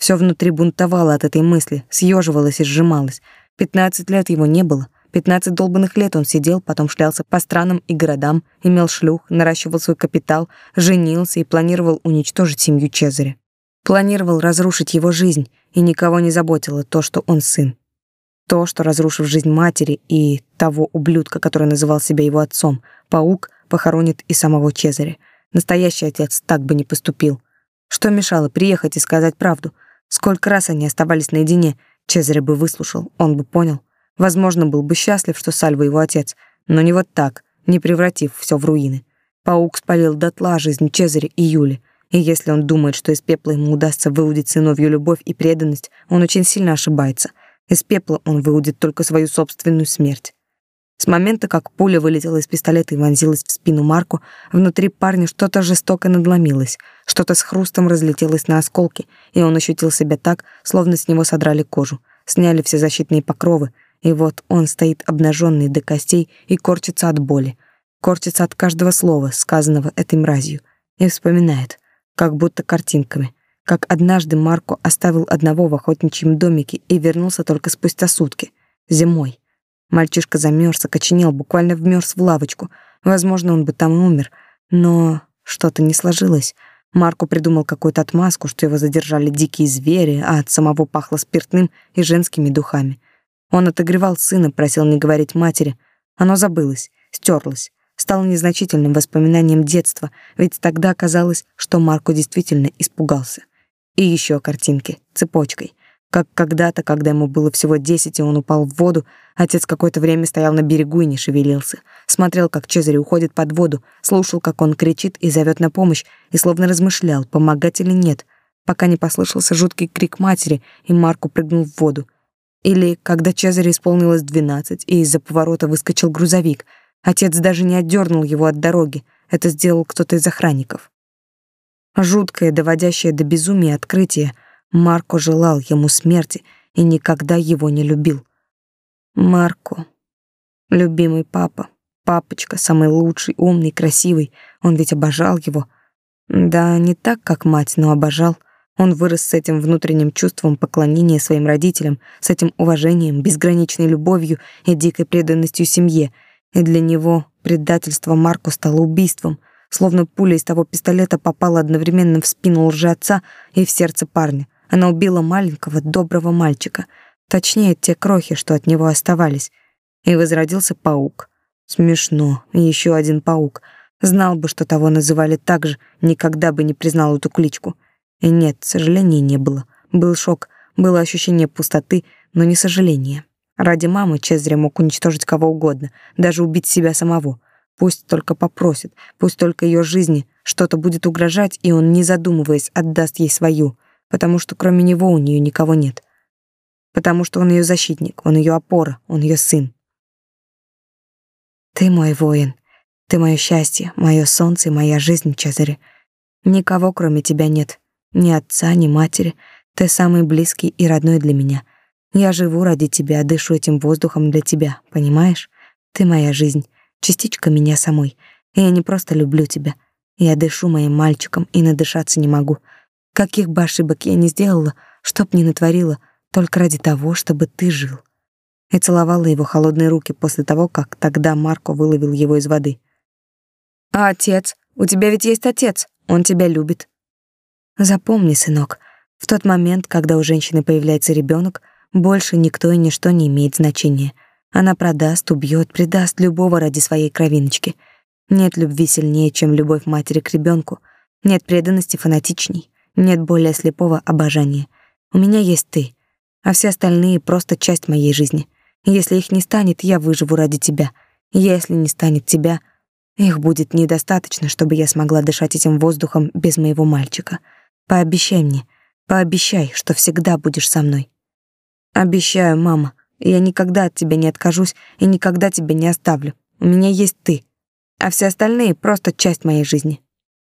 Все внутри бунтовало от этой мысли, съеживалось и сжималось. 15 лет его не было. 15 долбанных лет он сидел, потом шлялся по странам и городам, имел шлюх, наращивал свой капитал, женился и планировал уничтожить семью Чезаря. Планировал разрушить его жизнь, и никого не заботило то, что он сын. То, что, разрушив жизнь матери и того ублюдка, который называл себя его отцом, паук похоронит и самого Чезаря. Настоящий отец так бы не поступил. Что мешало приехать и сказать правду? Сколько раз они оставались наедине, Чезаря бы выслушал, он бы понял. Возможно, был бы счастлив, что Сальва его отец, но не вот так, не превратив все в руины. Паук спалил дотла жизнь Чезаря и Юли, и если он думает, что из пепла ему удастся выудить сыновью любовь и преданность, он очень сильно ошибается. Из пепла он выудит только свою собственную смерть. С момента, как пуля вылетела из пистолета и вонзилась в спину Марку, внутри парня что-то жестоко надломилось, что-то с хрустом разлетелось на осколки, и он ощутил себя так, словно с него содрали кожу, сняли все защитные покровы, и вот он стоит обнаженный до костей и корчится от боли, корчится от каждого слова, сказанного этой мразью, и вспоминает, как будто картинками, как однажды Марко оставил одного в охотничьем домике и вернулся только спустя сутки, зимой. Мальчишка замерз, окоченел, буквально вмерз в лавочку. Возможно, он бы там и умер, но что-то не сложилось. Марко придумал какую-то отмазку, что его задержали дикие звери, а от самого пахло спиртным и женскими духами. Он отогревал сына, просил не говорить матери. Оно забылось, стерлось, стало незначительным воспоминанием детства, ведь тогда казалось, что Марко действительно испугался. И еще картинки, цепочкой. Как когда-то, когда ему было всего 10, и он упал в воду, отец какое-то время стоял на берегу и не шевелился. Смотрел, как Чезарь уходит под воду, слушал, как он кричит и зовет на помощь, и словно размышлял, помогать или нет, пока не послышался жуткий крик матери, и Марко прыгнул в воду. Или когда Чезарю исполнилось 12, и из-за поворота выскочил грузовик. Отец даже не отдернул его от дороги. Это сделал кто-то из охранников. Жуткое, доводящее до безумия открытие. Марко желал ему смерти и никогда его не любил. Марко, любимый папа, папочка, самый лучший, умный, красивый. Он ведь обожал его. Да, не так, как мать, но обожал. Он вырос с этим внутренним чувством поклонения своим родителям, с этим уважением, безграничной любовью и дикой преданностью семье. И для него предательство Марко стало убийством, словно пуля из того пистолета попала одновременно в спину лжеотца и в сердце парня. Она убила маленького, доброго мальчика, точнее, те крохи, что от него оставались. И возродился паук. Смешно, еще один паук. Знал бы, что того называли так же, никогда бы не признал эту кличку. И нет, сожаления не было. Был шок, было ощущение пустоты, но не сожаления. Ради мамы Чезарь мог уничтожить кого угодно, даже убить себя самого. Пусть только попросит, пусть только ее жизни что-то будет угрожать, и он, не задумываясь, отдаст ей свою, потому что кроме него у нее никого нет. Потому что он ее защитник, он ее опора, он ее сын. Ты мой воин, ты мое счастье, мое солнце и моя жизнь, Чезарь. Никого кроме тебя нет. Ни отца, ни матери. Ты самый близкий и родной для меня. Я живу ради тебя, дышу этим воздухом для тебя, понимаешь? Ты моя жизнь, частичка меня самой. И я не просто люблю тебя. Я дышу моим мальчиком и надышаться не могу. Каких бы ошибок я ни сделала, что б ни натворила, только ради того, чтобы ты жил. И целовала его холодные руки после того, как тогда Марко выловил его из воды. А отец? У тебя ведь есть отец. Он тебя любит. Запомни, сынок, в тот момент, когда у женщины появляется ребенок, больше никто и ничто не имеет значения. Она продаст, убьет, предаст любого ради своей кровиночки. Нет любви сильнее, чем любовь матери к ребенку. Нет преданности фанатичней. Нет более слепого обожания. У меня есть ты, а все остальные просто часть моей жизни. Если их не станет, я выживу ради тебя. Если не станет тебя, их будет недостаточно, чтобы я смогла дышать этим воздухом без моего мальчика. Пообещай мне, пообещай, что всегда будешь со мной. Обещаю, мама, я никогда от тебя не откажусь и никогда тебя не оставлю. У меня есть ты, а все остальные просто часть моей жизни.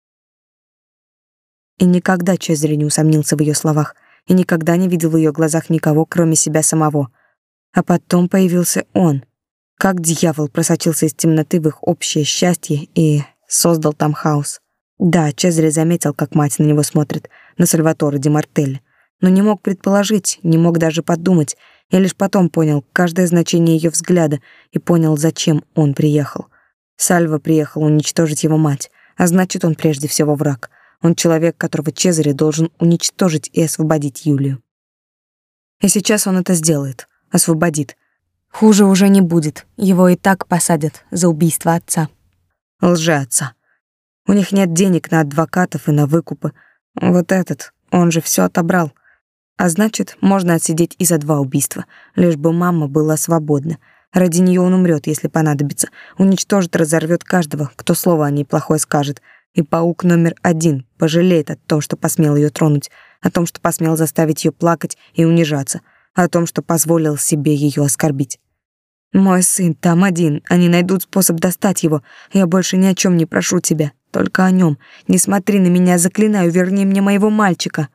И никогда Чезарь не усомнился в ее словах, и никогда не видел в ее глазах никого, кроме себя самого. А потом появился он, как дьявол просочился из темноты в их общее счастье и создал там хаос. Да, Чезарь заметил, как мать на него смотрит, на Сальваторе ди Мартелли. но не мог предположить, не мог даже подумать. Я лишь потом понял каждое значение ее взгляда и понял, зачем он приехал. Сальва приехал уничтожить его мать, а значит, он прежде всего враг. Он человек, которого Чезаре должен уничтожить и освободить Юлию. И сейчас он это сделает, освободит. Хуже уже не будет, его и так посадят за убийство отца. Лжеотца. У них нет денег на адвокатов и на выкупы. Вот этот, он же все отобрал. А значит, можно отсидеть и за 2 убийства, лишь бы мама была свободна. Ради нее он умрет, если понадобится. Уничтожит, разорвет каждого, кто слово о ней плохое скажет. И паук номер 1 пожалеет о том, что посмел ее тронуть, о том, что посмел заставить ее плакать и унижаться, о том, что позволил себе ее оскорбить. Мой сын там один, они найдут способ достать его. Я больше ни о чем не прошу тебя, только о нем. Не смотри на меня, заклинаю, верни мне моего мальчика.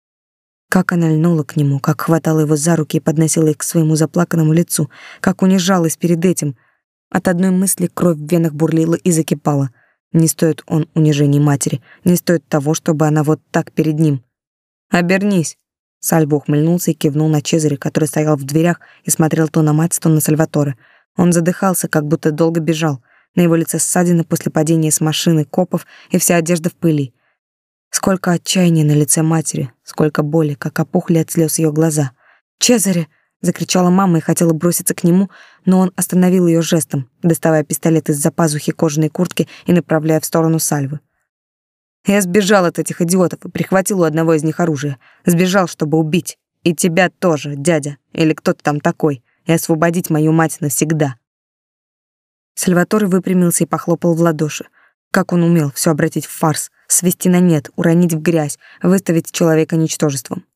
Как она льнула к нему, как хватала его за руки и подносила их к своему заплаканному лицу, как унижалась перед этим. От одной мысли кровь в венах бурлила и закипала. Не стоит он унижения матери, не стоит того, чтобы она вот так перед ним. «Обернись!» Сальво ухмыльнулся и кивнул на Чезаре, который стоял в дверях и смотрел то на мать, то на Сальваторе. Он задыхался, как будто долго бежал. На его лице ссадины после падения с машины копов и вся одежда в пыли. Сколько отчаяния на лице матери, сколько боли, как опухли от слез ее глаза. «Чезаре!» — закричала мама и хотела броситься к нему, но он остановил ее жестом, доставая пистолет из-за пазухи кожаной куртки и направляя в сторону Сальвы. «Я сбежал от этих идиотов и прихватил у одного из них оружие. Сбежал, чтобы убить. И тебя тоже, дядя, или кто ты там такой, и освободить мою мать навсегда». Сальваторе выпрямился и похлопал в ладоши. Как он умел все обратить в фарс, свести на нет, уронить в грязь, выставить человека ничтожеством.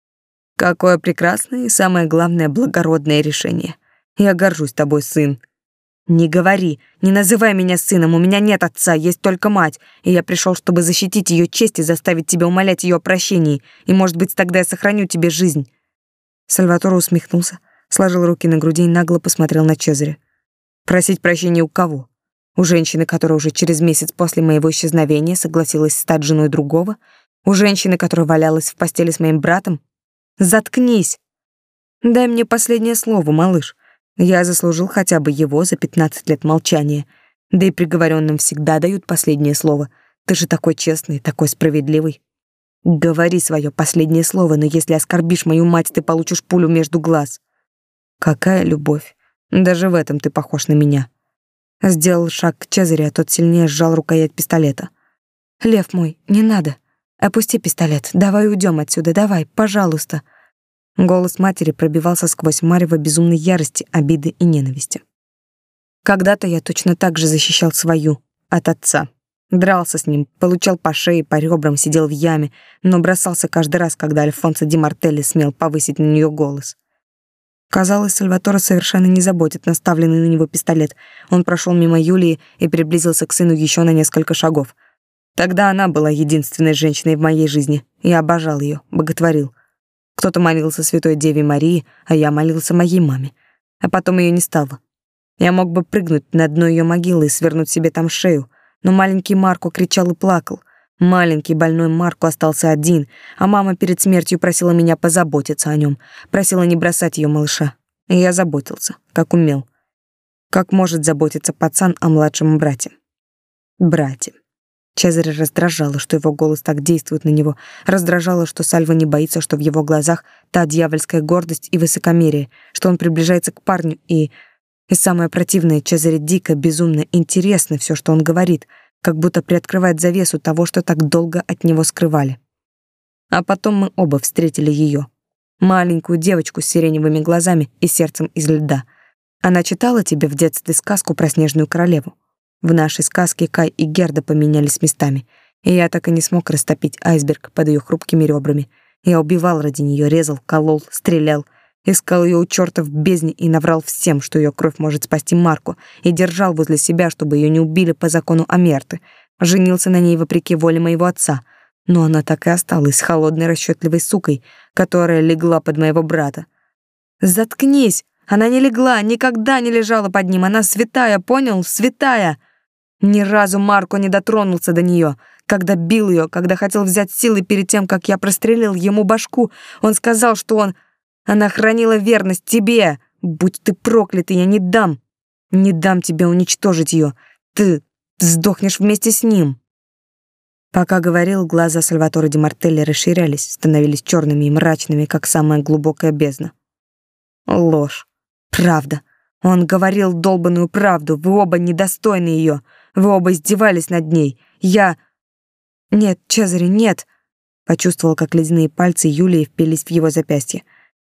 «Какое прекрасное и, самое главное, благородное решение. Я горжусь тобой, сын». «Не говори, не называй меня сыном, у меня нет отца, есть только мать, и я пришел, чтобы защитить ее честь и заставить тебя умолять ее о прощении, и, может быть, тогда я сохраню тебе жизнь». Сальваторе усмехнулся, сложил руки на груди и нагло посмотрел на Чезаре. «Просить прощения у кого? У женщины, которая уже через месяц после моего исчезновения согласилась стать женой другого? У женщины, которая валялась в постели с моим братом? Заткнись! Дай мне последнее слово, малыш. Я заслужил хотя бы его за 15 лет молчания. Да и приговоренным всегда дают последнее слово. Ты же такой честный, такой справедливый. Говори свое последнее слово, но если оскорбишь мою мать, ты получишь пулю между глаз». Какая любовь! Даже в этом ты похож на меня. Сделал шаг к Чезаре, а тот сильнее сжал рукоять пистолета. «Лев мой, не надо. Опусти пистолет. Давай уйдем отсюда, давай, пожалуйста». Голос матери пробивался сквозь марево безумной ярости, обиды и ненависти. Когда-то я точно так же защищал свою от отца. Дрался с ним, получал по шее, по ребрам, сидел в яме, но бросался каждый раз, когда Альфонсо Ди Мартелли смел повысить на нее голос. Казалось, Сальваторе совершенно не заботит наставленный на него пистолет. Он прошел мимо Юлии и приблизился к сыну еще на несколько шагов. Тогда она была единственной женщиной в моей жизни. Я обожал ее, боготворил. Кто-то молился Святой Деве Марии, а я молился моей маме. А потом ее не стало. Я мог бы прыгнуть на дно ее могилы и свернуть себе там шею, но маленький Марко кричал и плакал. Маленький больной Марко остался один, а мама перед смертью просила меня позаботиться о нем, просила не бросать ее малыша. И я заботился, как умел. Как может заботиться пацан о младшем брате? Брате. Чезаре раздражало, что его голос так действует на него, раздражало, что Сальва не боится, что в его глазах та дьявольская гордость и высокомерие, что он приближается к парню и самое противное, Чезаре дико, безумно интересно все, что он говорит, как будто приоткрывает завесу того, что так долго от него скрывали. А потом мы оба встретили ее, маленькую девочку с сиреневыми глазами и сердцем из льда. Она читала тебе в детстве сказку про Снежную королеву. В нашей сказке Кай и Герда поменялись местами, и я так и не смог растопить айсберг под ее хрупкими ребрами. Я убивал ради нее, резал, колол, стрелял, искал ее у черта в бездне и наврал всем, что ее кровь может спасти Марку, и держал возле себя, чтобы ее не убили по закону Амерты. Женился на ней вопреки воле моего отца, но она так и осталась холодной расчетливой сукой, которая легла под моего брата. «Заткнись! Она не легла, никогда не лежала под ним, она святая, понял? Святая!» Ни разу Марко не дотронулся до нее. когда бил ее, когда хотел взять силы перед тем, как я прострелил ему башку. Он сказал, что она хранила верность тебе. Будь ты проклятый, я не дам тебе уничтожить ее. Ты сдохнешь вместе с ним». Пока говорил, глаза Сальваторе Ди Мартелли расширялись, становились черными и мрачными, как самая глубокая бездна. Ложь. Правда. Он говорил долбаную правду. Вы оба недостойны ее. Вы оба издевались над ней. Нет, Чезаре, нет. Почувствовал, как ледяные пальцы Юлии впились в его запястье.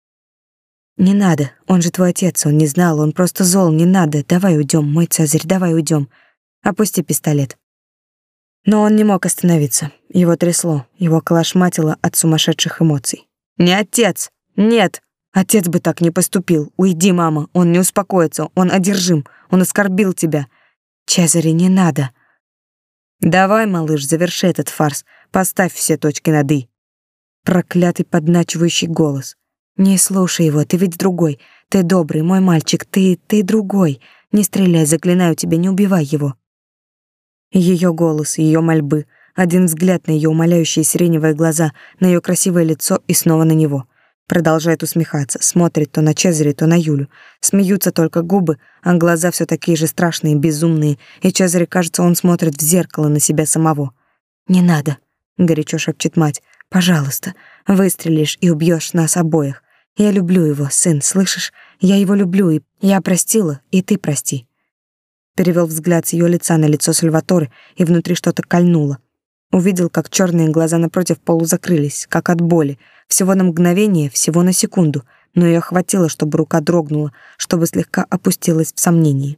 Не надо. Он же твой отец. Он не знал. Он просто зол. Не надо. Давай уйдем, мой Цезарь, давай уйдем. Опусти пистолет. Но он не мог остановиться. Его трясло, его колошматило от сумасшедших эмоций. «Не отец! Нет! Отец бы так не поступил! Уйди, мама! Он не успокоится! Он одержим! Он оскорбил тебя! Чезаре, не надо!» «Давай, малыш, заверши этот фарс. Поставь все точки над «и». Проклятый подначивающий голос. «Не слушай его, ты ведь другой. Ты добрый, мой мальчик, ты другой. Не стреляй, заклинаю тебя, не убивай его». Ее голос, ее мольбы, один взгляд на ее умоляющие сиреневые глаза, на ее красивое лицо и снова на него. Продолжает усмехаться, смотрит то на Чезаре, то на Юлю. Смеются только губы, а глаза все такие же страшные, безумные, и Чезаре кажется, он смотрит в зеркало на себя самого. «Не надо», — горячо шепчет мать, — «пожалуйста, выстрелишь и убьешь нас обоих. Я люблю его, сын, слышишь? Я его люблю, и я простила, и ты прости». Перевел взгляд с ее лица на лицо Сальваторе, и внутри что-то кольнуло. Увидел, как черные глаза напротив полузакрылись, как от боли, всего на мгновение, всего на секунду, но ее хватило, чтобы рука дрогнула, чтобы слегка опустилась в сомнении.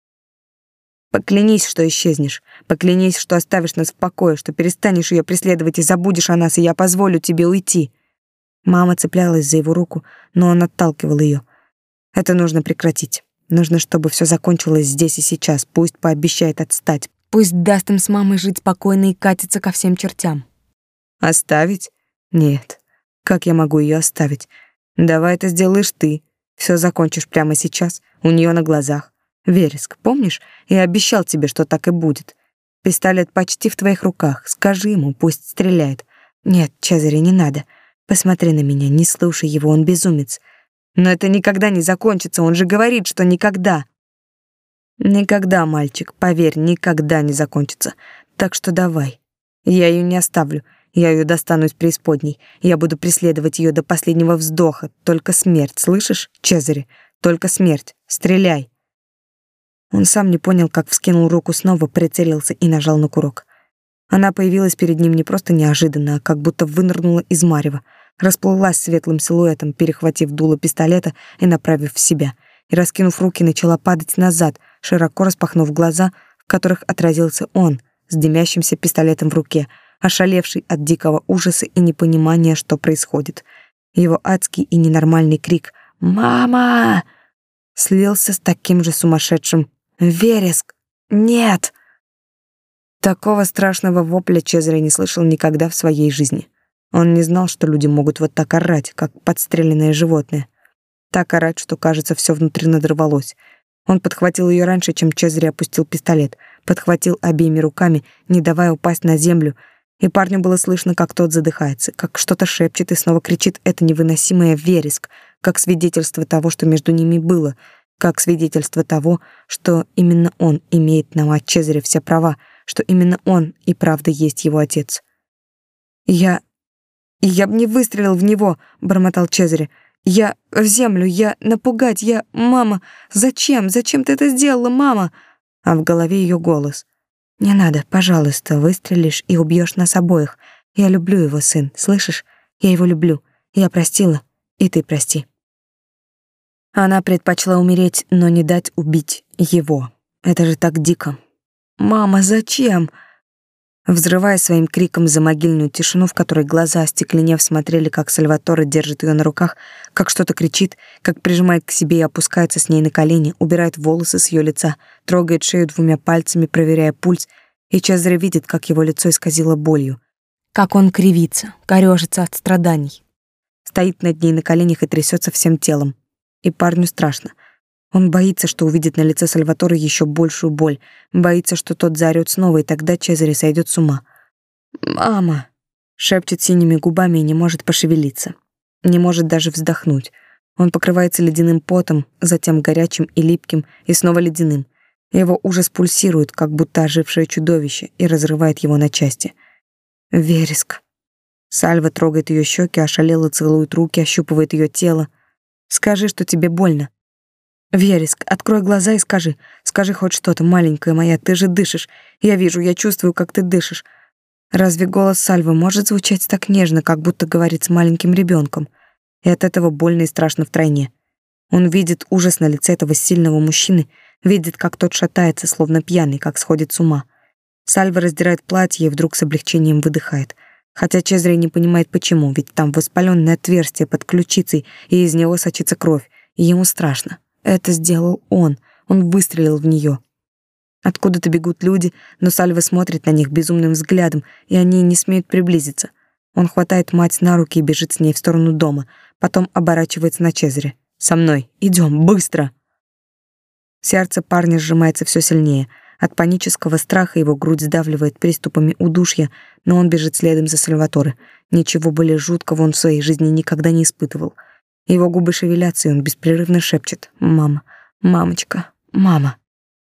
«Поклянись, что исчезнешь, поклянись, что оставишь нас в покое, что перестанешь ее преследовать и забудешь о нас, и я позволю тебе уйти». Мама цеплялась за его руку, но он отталкивал ее. «Это нужно прекратить. Нужно, чтобы все закончилось здесь и сейчас. Пусть пообещает отстать. Пусть даст им с мамой жить спокойно и катиться ко всем чертям». «Оставить? Нет. Как я могу ее оставить? Давай это сделаешь ты. Все закончишь прямо сейчас, у нее на глазах. Вереск, помнишь? Я обещал тебе, что так и будет. Пистолет почти в твоих руках. Скажи ему, пусть стреляет. Нет, Чезаре, не надо. Посмотри на меня, не слушай его, он безумец. Но это никогда не закончится, он же говорит, что никогда. Никогда, мальчик, поверь, никогда не закончится. Так что давай. Я ее не оставлю. Я ее достану из преисподней. Я буду преследовать ее до последнего вздоха. Только смерть, слышишь, Чезаре? Только смерть. Стреляй. Он сам не понял, как вскинул руку снова, прицелился и нажал на курок. Она появилась перед ним не просто неожиданно, а как будто вынырнула из марева, расплылась светлым силуэтом, перехватив дуло пистолета и направив в себя, и, раскинув руки, начала падать назад, широко распахнув глаза, в которых отразился он, с дымящимся пистолетом в руке, ошалевший от дикого ужаса и непонимания, что происходит. Его адский и ненормальный крик «Мама!» слился с таким же сумасшедшим «Вереск! Нет!». Такого страшного вопля Чезаре не слышал никогда в своей жизни. Он не знал, что люди могут вот так орать, как подстреленное животное. Так орать, что, кажется, все внутри надрывалось. Он подхватил ее раньше, чем Чезаре опустил пистолет, подхватил обеими руками, не давая упасть на землю, и парню было слышно, как тот задыхается, как что-то шепчет и снова кричит это невыносимое «Вереск», как свидетельство того, что между ними было, как свидетельство того, что именно он имеет на мать Чезаре все права, что именно он и правда есть его отец. «Я б не выстрелил в него», — бормотал Чезаре. «Я в землю, я напугать, я... Мама, зачем? Зачем ты это сделала, мама?» А в голове ее голос. «Не надо, пожалуйста, выстрелишь и убьешь нас обоих. Я люблю его, сын, слышишь? Я его люблю. Я простила, и ты прости». Она предпочла умереть, но не дать убить его. Это же так дико. «Мама, зачем?» Взрывая своим криком за могильную тишину, в которой глаза, остекленев, смотрели, как Сальваторе держит ее на руках, как что-то кричит, как прижимает к себе и опускается с ней на колени, убирает волосы с ее лица, трогает шею двумя пальцами, проверяя пульс, и Чезаре видит, как его лицо исказило болью, как он кривится, корёжится от страданий. Стоит над ней на коленях и трясется всем телом. И парню страшно. Он боится, что увидит на лице Сальваторе еще большую боль, боится, что тот заорёт снова, и тогда Чезаре сойдет с ума. «Мама!» — шепчет синими губами и не может пошевелиться. Не может даже вздохнуть. Он покрывается ледяным потом, затем горячим и липким, и снова ледяным. Его ужас пульсирует, как будто ожившее чудовище, и разрывает его на части. «Вереск!» Сальва трогает ее щеки, ошалело целует руки, ощупывает ее тело. «Скажи, что тебе больно». «Вереск, открой глаза и скажи. Скажи хоть что-то, маленькая моя, ты же дышишь. Я вижу, я чувствую, как ты дышишь. Разве голос Сальвы может звучать так нежно, как будто говорит с маленьким ребенком? И от этого больно и страшно втройне. Он видит ужас на лице этого сильного мужчины, видит, как тот шатается, словно пьяный, как сходит с ума. Сальва раздирает платье и вдруг с облегчением выдыхает. Хотя Чезаре не понимает почему, ведь там воспаленное отверстие под ключицей, и из него сочится кровь, и ему страшно. Это сделал он выстрелил в нее. Откуда-то бегут люди, но Сальва смотрит на них безумным взглядом, и они не смеют приблизиться. Он хватает мать на руки и бежит с ней в сторону дома, потом оборачивается на Чезаре. «Со мной! Идем, быстро!» Сердце парня сжимается все сильнее. От панического страха его грудь сдавливает приступами удушья, но он бежит следом за Сальваторе. Ничего более жуткого он в своей жизни никогда не испытывал. Его губы шевелятся, и он беспрерывно шепчет: «Мама, мамочка, мама».